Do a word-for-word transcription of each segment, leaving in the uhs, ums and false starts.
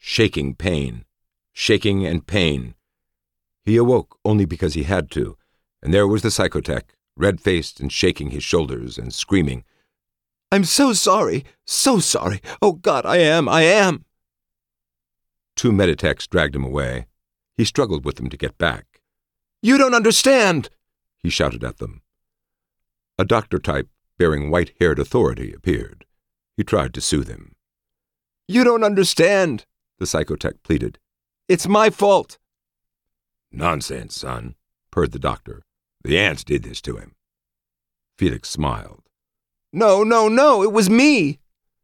shaking pain, shaking and pain. He awoke only because he had to, and there was the psychotech, red-faced and shaking his shoulders and screaming, "I'm so sorry, so sorry. Oh, God, I am, I am." Two meditechs dragged him away. He struggled with them to get back. "You don't understand," he shouted at them. A doctor type bearing white-haired authority appeared. He tried to soothe him. "You don't understand," the psychotech pleaded. "It's my fault." "Nonsense, son," purred the doctor. "The ants did this to him." Felix smiled. "No, no, no, it was me."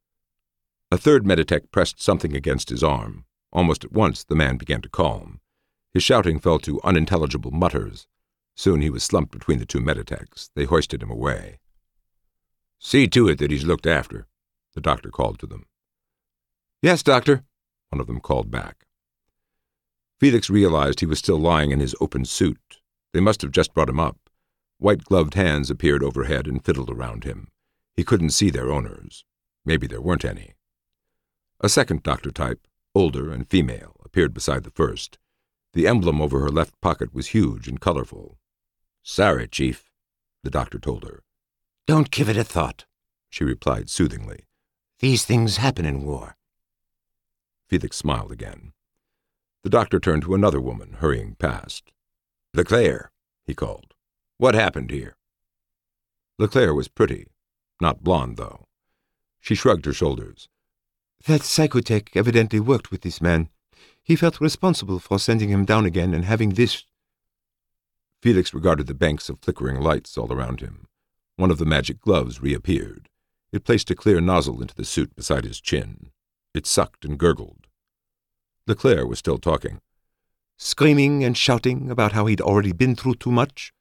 A third meditech pressed something against his arm. Almost at once the man began to calm. His shouting fell to unintelligible mutters. Soon he was slumped between the two meditechs. They hoisted him away. "See to it that he's looked after," the doctor called to them. "Yes, doctor," one of them called back. Felix realized he was still lying in his open suit. They must have just brought him up. White-gloved hands appeared overhead and fiddled around him. He couldn't see their owners. Maybe there weren't any. A second doctor type, older and female, appeared beside the first. The emblem over her left pocket was huge and colorful. "Sorry, Chief," the doctor told her. "Don't give it a thought," she replied soothingly. "These things happen in war." Felix smiled again. The doctor turned to another woman hurrying past. "LeClaire," he called. "What happened here?" LeClaire was pretty. Not blonde, though. She shrugged her shoulders. "That psychotech evidently worked with this man. He felt responsible for sending him down again and having this—" Felix regarded the banks of flickering lights all around him. One of the magic gloves reappeared. It placed a clear nozzle into the suit beside his chin. It sucked and gurgled. LeClaire was still talking. "Screaming and shouting about how he'd already been through too much.